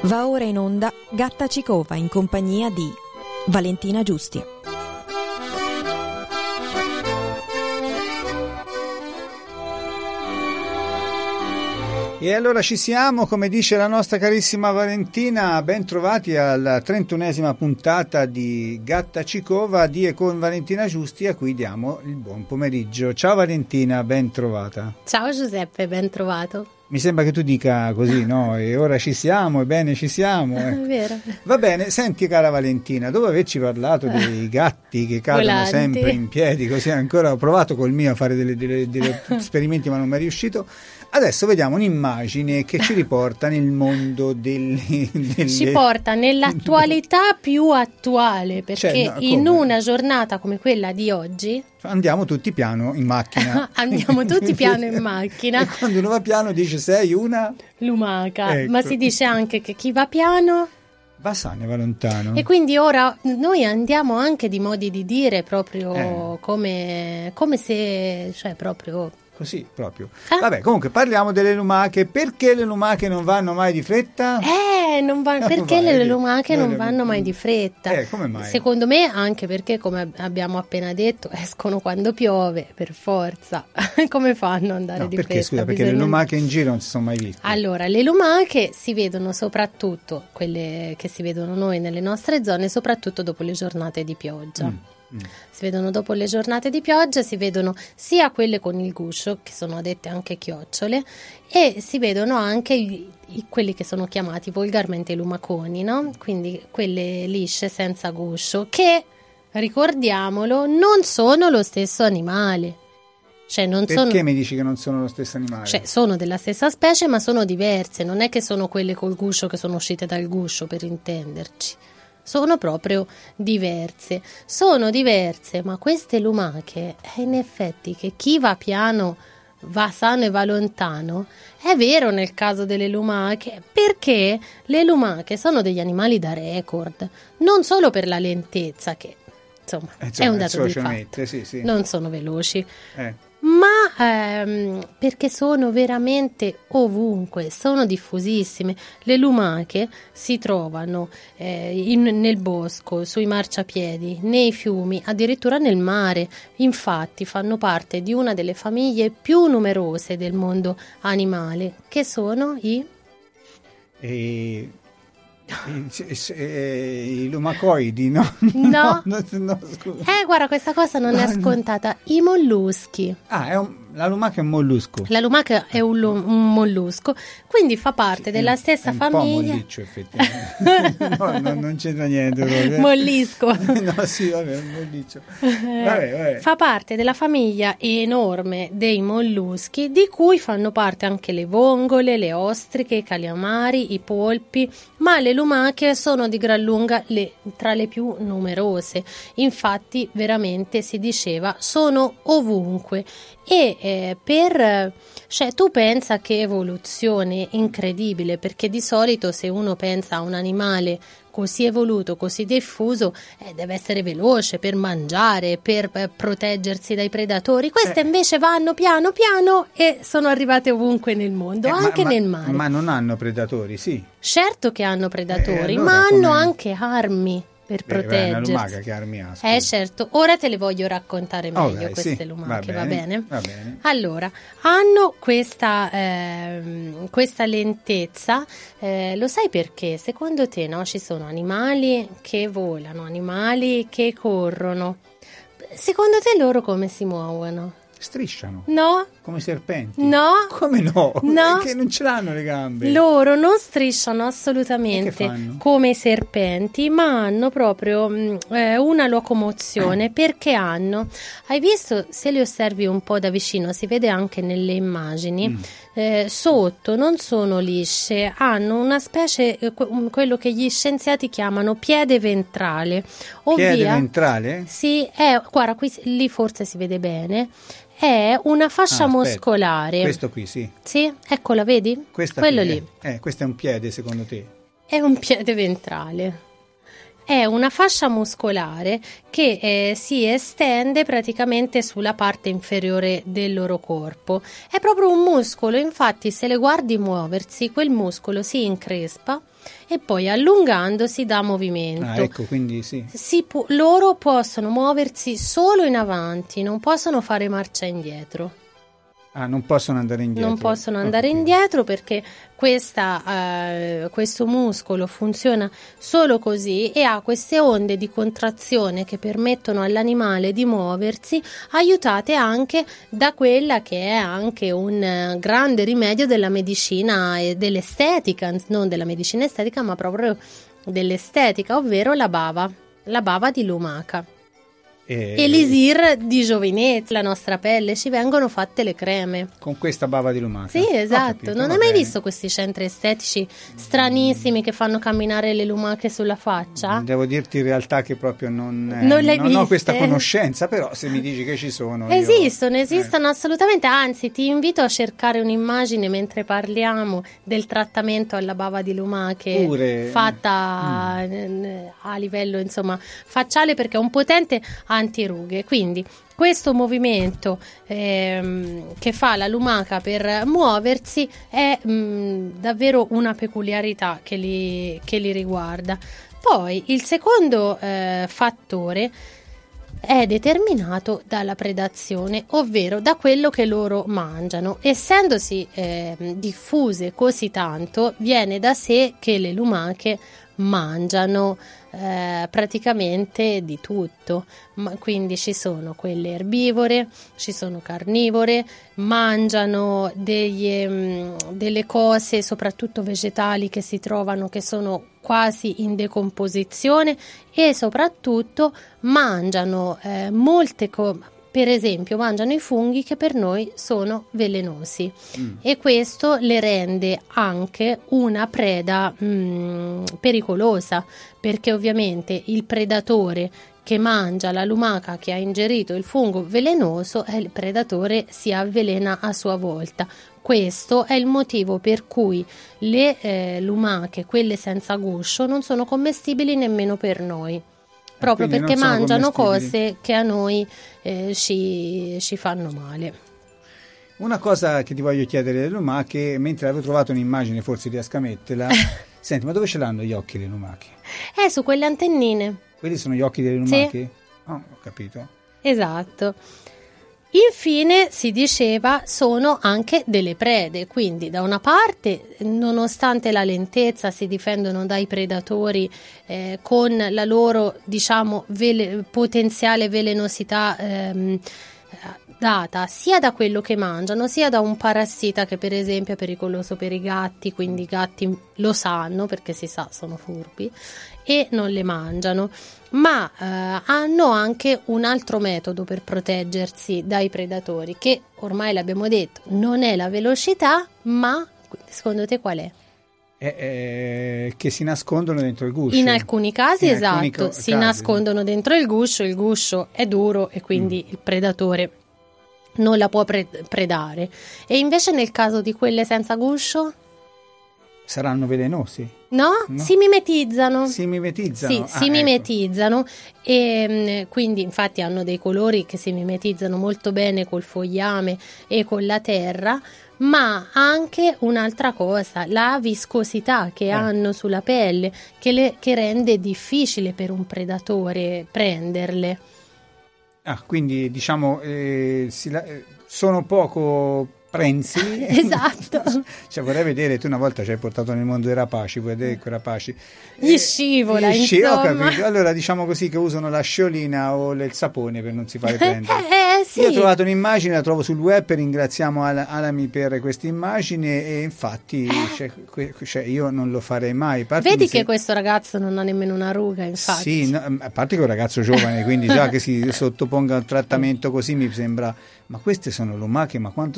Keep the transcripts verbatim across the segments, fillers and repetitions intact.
Va ora in onda Gatta Cicova in compagnia di Valentina Giusti. E allora ci siamo, come dice la nostra carissima Valentina, ben trovati alla trentunesima puntata di Gatta Cicova di e con Valentina Giusti, a cui diamo il buon pomeriggio. Ciao Valentina, ben trovata. Ciao Giuseppe, ben trovato. Mi sembra che tu dica così, no? E ora ci siamo, ebbene ci siamo. Eh. È vero. Va bene, senti cara Valentina, dopo averci parlato dei gatti che cadono Volanti. sempre in piedi, così ancora ho provato col mio a fare delle, delle, delle esperimenti ma non mi è riuscito. Adesso vediamo un'immagine che ci riporta nel mondo delle, delle... Ci porta nell'attualità più attuale, perché Cioè, no, in come? una giornata come quella di oggi Andiamo tutti piano in macchina. andiamo tutti piano in macchina. E quando uno va piano dice sei una... Lumaca, Ecco. ma si dice anche che chi va piano... Va sano e va lontano. E quindi ora noi andiamo anche di modi di dire proprio Eh. come, come se, cioè proprio... Così proprio. Eh? Vabbè, comunque parliamo delle lumache. Perché le lumache non vanno mai di fretta? Eh, non va- No, perché vai, le vedi. lumache non Noi- vanno mai di fretta? Eh, come mai? Secondo me anche perché, come abbiamo appena detto, escono quando piove, per forza. Come fanno ad andare No, di perché fretta? scusa, perché le Bisogna- lumache in giro non si sono mai viste. Allora, le lumache si vedono soprattutto, quelle che si vedono noi nelle nostre zone, soprattutto dopo le giornate di pioggia. Mm, mm. Si vedono dopo le giornate di pioggia, si vedono sia quelle con il guscio, che sono dette anche chiocciole, e si vedono anche i- i- quelli che sono chiamati volgarmente lumaconi, no? Quindi quelle lisce senza guscio, che, ricordiamolo, non sono lo stesso animale. Cioè non Perché sono... mi dici che non sono lo stesso animale? Cioè, sono della stessa specie, ma sono diverse. Non è che sono quelle col guscio che sono uscite dal guscio, per intenderci. Sono proprio diverse. Sono diverse, ma queste lumache, eh, in effetti, che chi va piano va sano e va lontano, è vero nel caso delle lumache, perché le lumache sono degli animali da record, non solo per la lentezza, che insomma, Eh, insomma, è un il dato di socio fatto. mette, sì, sì. Non sono veloci. Eh. Ma ehm, perché sono veramente ovunque, sono diffusissime. Le lumache si trovano eh, in- nel bosco, sui marciapiedi, nei fiumi, addirittura nel mare. Infatti fanno parte di una delle famiglie più numerose del mondo animale, che sono i... E... I, i, i lumacoidi, no? No. no, no, scusa. Eh, guarda, questa cosa non è scontata. I molluschi. Ah, è un, la lumaca è un mollusco. La lumaca è un, lu- un mollusco, quindi fa parte Sì, della è- stessa è un famiglia. po' molliccio, effettivamente. no, no, non c'entra niente proprio. Mollisco. No, sì, vabbè, un molliccio. Vabbè, vabbè. Fa parte della famiglia enorme dei molluschi, di cui fanno parte anche le vongole, le ostriche, i calamari, i polpi, ma le lumache sono di gran lunga le- tra le più numerose. Infatti, veramente si diceva, sono ovunque. E eh, per cioè tu pensa che evoluzione incredibile, perché di solito se uno pensa a un animale così evoluto, così diffuso, eh, deve essere veloce per mangiare, per eh, proteggersi dai predatori. Queste Eh. invece vanno piano piano e sono arrivate ovunque nel mondo, Eh, ma- anche ma- nel mare. Ma non hanno predatori, sì. Certo che hanno predatori, Eh, allora ma hanno come- anche armi per Beh, è una proteggersi. lumaca che armi ha, scusa. Eh certo, ora te le voglio raccontare Oh, meglio dai, queste sì, lumache, va va bene, bene? va bene. Allora, hanno questa, ehm, questa lentezza, eh, lo sai perché? Secondo te, no, ci sono animali che volano, animali che corrono. Secondo te loro come si muovono? Strisciano, No? come i serpenti. No? Come no? No. Perché non ce l'hanno le gambe. Loro non strisciano E che assolutamente fanno? come i serpenti, ma hanno proprio mh, eh, una locomozione perché hanno, hai visto, se li osservi un po' da vicino, si vede anche nelle immagini, Mm. eh, sotto non sono lisce, hanno una specie, eh, que- quello che gli scienziati chiamano piede ventrale, Piede ovvia, ventrale? sì, è, guarda, qui lì forse si vede bene, è una fascia Ah, aspetta. muscolare. Questo qui, sì. Sì, eccola, vedi? Questa Quello qui, lì eh. Eh, questo è un piede, secondo te? è un piede ventrale. è una fascia muscolare che eh, si estende praticamente sulla parte inferiore del loro corpo. È proprio un muscolo, infatti se le guardi muoversi, quel muscolo si increspa e poi allungandosi dà movimento. Ah, ecco, quindi sì. Si pu- loro possono muoversi solo in avanti, non possono fare marcia indietro. Ah, non possono andare indietro. Non possono andare okay. indietro perché questa, eh, questo muscolo funziona solo così e ha queste onde di contrazione che permettono all'animale di muoversi, aiutate anche da quella che è anche un eh, grande rimedio della medicina e dell'estetica, non della medicina estetica ma proprio dell'estetica, ovvero la bava, la bava di lumaca. E... Elisir di giovinezza, la nostra pelle, ci vengono fatte le creme con questa bava di lumaca. Sì, esatto. Capito, non hai mai visto questi centri estetici stranissimi che fanno camminare le lumache sulla faccia? Devo dirti in realtà che proprio non, eh, non, non ho questa conoscenza, però se mi dici che ci sono esistono, io... esistono eh. assolutamente, anzi ti invito a cercare un'immagine mentre parliamo del trattamento alla bava di lumache Pure. fatta mm. a livello insomma facciale, perché è un potente antirughe. Quindi questo movimento ehm, che fa la lumaca per muoversi è mh, davvero una peculiarità che li, che li riguarda. Poi il secondo eh, fattore è determinato dalla predazione, ovvero da quello che loro mangiano. Essendosi eh, diffuse così tanto, viene da sé che le lumache mangiano eh, praticamente di tutto. Ma, quindi ci sono quelle erbivore, ci sono carnivore, mangiano degli, mh, delle cose soprattutto vegetali che si trovano che sono quasi in decomposizione, e soprattutto mangiano eh, molte cose. Per esempio mangiano i funghi che per noi sono velenosi mm. e questo le rende anche una preda mh, pericolosa, perché ovviamente il predatore che mangia la lumaca che ha ingerito il fungo velenoso, eh, il predatore si avvelena a sua volta. Questo è il motivo per cui le eh, lumache, quelle senza guscio, non sono commestibili nemmeno per noi. Proprio Quindi perché mangiano commestibili. cose che a noi eh, ci, ci fanno male. Una cosa che ti voglio chiedere delle lumache, mentre avevo trovato un'immagine, forse riesco a metterla. Senti, ma dove ce l'hanno gli occhi le lumache? Eh, su quelle antennine. Quelli sono gli occhi delle lumache? Sì. Oh, ho capito. Esatto. Infine si diceva sono anche delle prede, quindi da una parte nonostante la lentezza si difendono dai predatori eh, con la loro diciamo vele- potenziale velenosità ehm, data sia da quello che mangiano sia da un parassita che per esempio è pericoloso per i gatti, quindi i gatti lo sanno perché si sa sono furbi e non le mangiano, ma eh, hanno anche un altro metodo per proteggersi dai predatori che ormai l'abbiamo detto non è la velocità, ma secondo te qual è? Eh, eh, che si nascondono dentro il guscio. In alcuni casi In esatto, alcuni co- si casi. nascondono dentro il guscio, il guscio è duro e quindi mm. il predatore non la può pre- predare. E invece nel caso di quelle senza guscio? Saranno velenosi? No, no? si mimetizzano. Si mimetizzano? Sì, ah, si ecco. mimetizzano e quindi infatti hanno dei colori che si mimetizzano molto bene col fogliame e con la terra, ma anche un'altra cosa, la viscosità che eh. hanno sulla pelle che, le, che rende difficile per un predatore prenderle. Ah, quindi diciamo eh, si la, eh, sono poco prensi. Esatto. Cioè vorrei vedere, tu una volta ci hai portato nel mondo dei rapaci, vuoi vedere quei rapaci? Gli scivola, gli sci- insomma. Ho capito. Allora diciamo così che usano la sciolina o il sapone per non si fare prendere. eh, sì. Io ho trovato un'immagine, la trovo sul web, ringraziamo Al- Alami per questa immagine e infatti cioè, que- cioè, io non lo farei mai. Vedi che se... questo ragazzo non ha nemmeno una ruga, infatti. Sì, no, a parte che è un ragazzo giovane, quindi già che si sottoponga a un trattamento così mi sembra... Ma queste sono lumache, ma quanto sono grosse?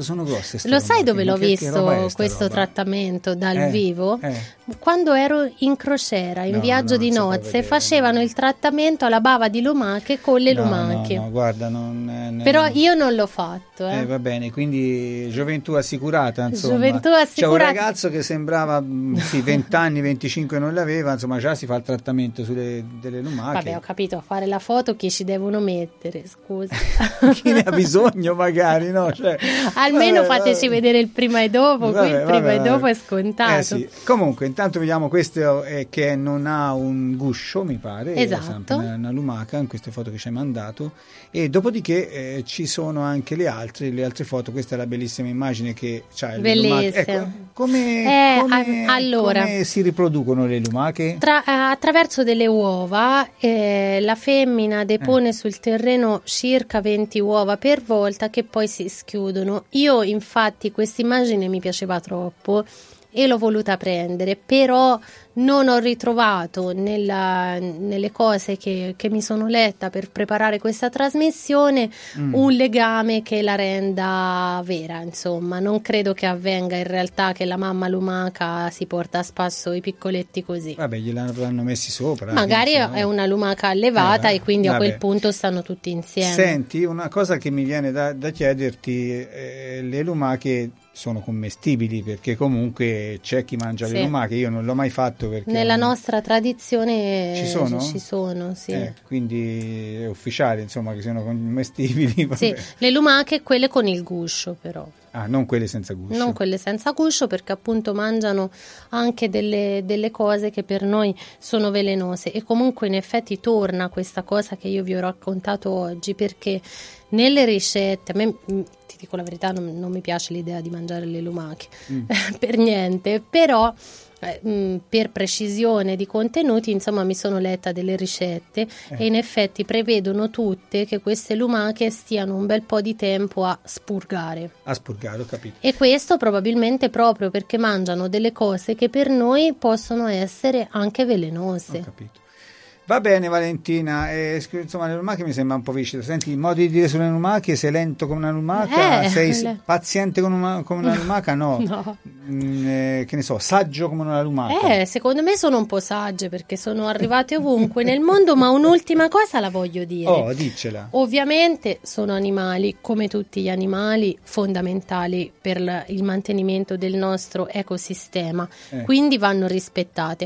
grosse. Lo sai dove l'ho che, visto che questo roba? trattamento dal eh, vivo? Eh. Quando ero in crociera, in No, viaggio no, di non si può nozze, vedere, facevano no. il trattamento alla bava di lumache con le No, lumache. no, no, guarda, non, eh, Però io non l'ho fatto. Eh. Eh, va bene, quindi gioventù assicurata, insomma. Gioventù C'è un assicurata. ragazzo che sembrava mh, sì, venti anni, venticinque non l'aveva, insomma già si fa il trattamento sulle delle lumache. Vabbè, ho capito, a fare la foto chi ci devono mettere, scusa. Chi ne ha bisogno magari, no? Cioè, Almeno vabbè, fateci vabbè. vedere il prima e dopo, Vabbè, qui il prima vabbè, e dopo vabbè. è scontato. Eh sì. Comunque, intanto vediamo questo è che non ha un guscio, mi pare, Esatto. è sempre una, una lumaca in queste foto che ci hai mandato, e dopodiché eh, ci sono anche le altre, le altre foto. Questa è la bellissima immagine che c'ha le lumache. Ecco, come, Eh, come, a- allora, come si riproducono le lumache? Tra, eh, attraverso delle uova, eh, la femmina depone Eh. sul terreno circa venti uova per volta che poi si schiudono. Io infatti questa immagine mi piaceva troppo e l'ho voluta prendere, però non ho ritrovato nella, nelle cose che, che mi sono letta per preparare questa trasmissione Mm. un legame che la renda vera, insomma. Non credo che avvenga in realtà che la mamma lumaca si porta a spasso i piccoletti così. Vabbè, gliel'hanno messi sopra. Magari insomma. è una lumaca allevata Eh, e quindi a vabbè. quel punto stanno tutti insieme. Senti, una cosa che mi viene da, da chiederti, eh, le lumache sono commestibili, perché comunque c'è chi mangia Sì. le lumache, io non l'ho mai fatto perché Nella non- nostra tradizione Ci sono? ci sono, sì. eh, quindi è ufficiale, insomma, che siano commestibili. Sì, vabbè. le lumache quelle con il guscio però, Ah, non quelle senza guscio. non quelle senza guscio, perché appunto mangiano anche delle, delle cose che per noi sono velenose. E comunque in effetti torna questa cosa che io vi ho raccontato oggi, perché nelle ricette, a me, mh, ti dico la verità, non, non mi piace l'idea di mangiare le lumache Mm. per niente, però eh, mh, per precisione di contenuti, insomma, mi sono letta delle ricette Eh. e in effetti prevedono tutte che queste lumache stiano un bel po' di tempo a spurgare. A spurgare, ho capito. E questo probabilmente proprio perché mangiano delle cose che per noi possono essere anche Ho velenose. capito. Va bene Valentina, eh, scu- insomma le lumache mi sembra un po' viscida. Senti, il modo di dire sulle lumache: sei lento come una lumaca, Eh, sei s- le- paziente come una, come una lumaca, no, No. Mm, eh, che ne so, saggio come una lumaca. Eh, secondo me sono un po' sagge perché sono arrivate ovunque nel mondo, ma un'ultima cosa la voglio dire. Oh, diccela. Ovviamente sono animali, come tutti gli animali, fondamentali per la- il mantenimento del nostro ecosistema, Eh. quindi vanno rispettate.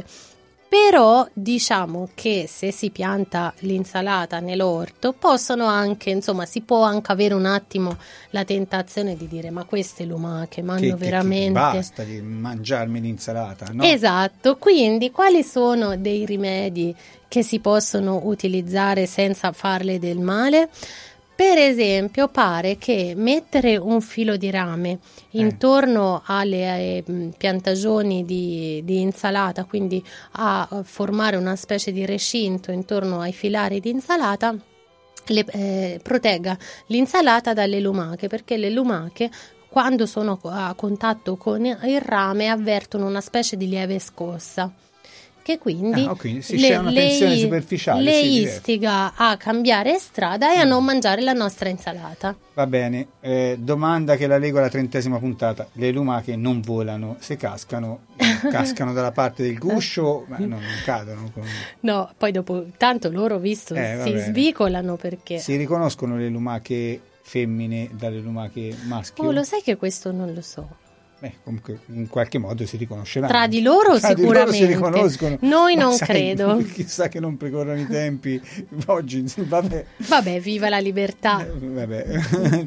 Però diciamo che se si pianta l'insalata nell'orto possono anche, insomma, si può anche avere un attimo la tentazione di dire: ma queste lumache Che, mangiano che- che veramente. basta di mangiarmi l'insalata, no? Esatto, quindi quali sono dei rimedi che si possono utilizzare senza farle del male? Per esempio, pare che mettere un filo di rame intorno alle eh, mh, piantagioni di, di insalata, quindi a eh, formare una specie di recinto intorno ai filari di insalata, le, eh, protegga l'insalata dalle lumache, perché le lumache, quando sono a contatto con il rame, avvertono una specie di lieve scossa, che quindi Ah, ok, sì, c'è una tensione superficiale, le sì, diverso. istiga a cambiare strada e a non mangiare la nostra insalata. Va bene, eh, domanda che la leggo alla trentesima puntata: le lumache non volano, se cascano, cascano dalla parte del guscio, ma non, non cadono. con- No, poi dopo tanto loro ho visto Eh, va si bene. svicolano perché Si riconoscono le lumache femmine dalle lumache maschio? Oh, lo sai che questo non lo so. Beh, comunque in qualche modo si riconosceranno. Tra di loro Tra di loro si sicuramente. riconoscono. Noi Ma non sai, credo. Chissà che non precorrono i tempi oggi, vabbè. Vabbè, viva la libertà. Eh, vabbè.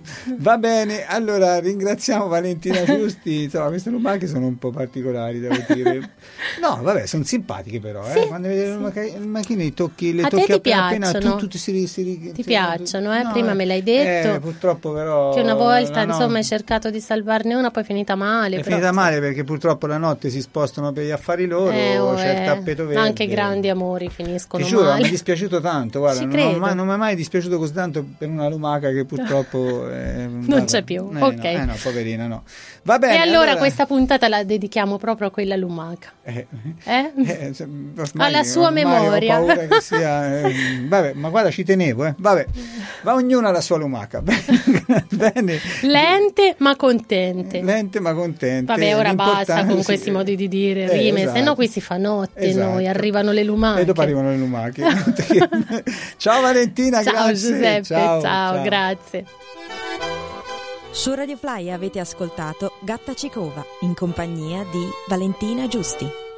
Va bene, allora ringraziamo Valentina Giusti. Insomma, queste lumache sono un po' particolari, devo dire. No, vabbè, sono simpatiche però. Sì, eh. Quando vedi le sì. lumache- le macchine, li tocchi, le A te tocchi ti appena appena, piacciono? tu, tu si, ri- si, ri- Ti si- piacciono, eh? No, Prima me l'hai detto. Eh, purtroppo però. Che una volta, no, no. insomma, hai cercato di salvarne una, poi è finita male. male. È però, finita male perché purtroppo la notte si spostano per gli affari loro, eh, oh, c'è eh, il tappeto verde. anche grandi amori finiscono Ti giuro, male. mi è dispiaciuto tanto, guarda, Ci non, credo. ho mai, non mi è mai dispiaciuto così tanto per una lumaca che purtroppo eh, non c'è più, eh, ok. No, eh no, poverina, no. Va bene. E allora, allora questa puntata la dedichiamo proprio a quella lumaca. Eh, Eh? eh, ormai, Alla sua ormai memoria. Ho paura che sia, eh, vabbè, ma guarda, ci tenevo, eh. Vabbè, va ognuno alla sua lumaca. Bene. Lente ma contente. Lente ma contente. Vabbè, ora basta con L'importante- questi modi di dire Eh, rime, esatto. se no qui si fa notte, Esatto. noi arrivano le lumache. E dopo arrivano le lumache. Ciao Valentina, Ciao grazie. Giuseppe, ciao, ciao, ciao. grazie. Su Radio Fly avete ascoltato Gatta Cicova in compagnia di Valentina Giusti.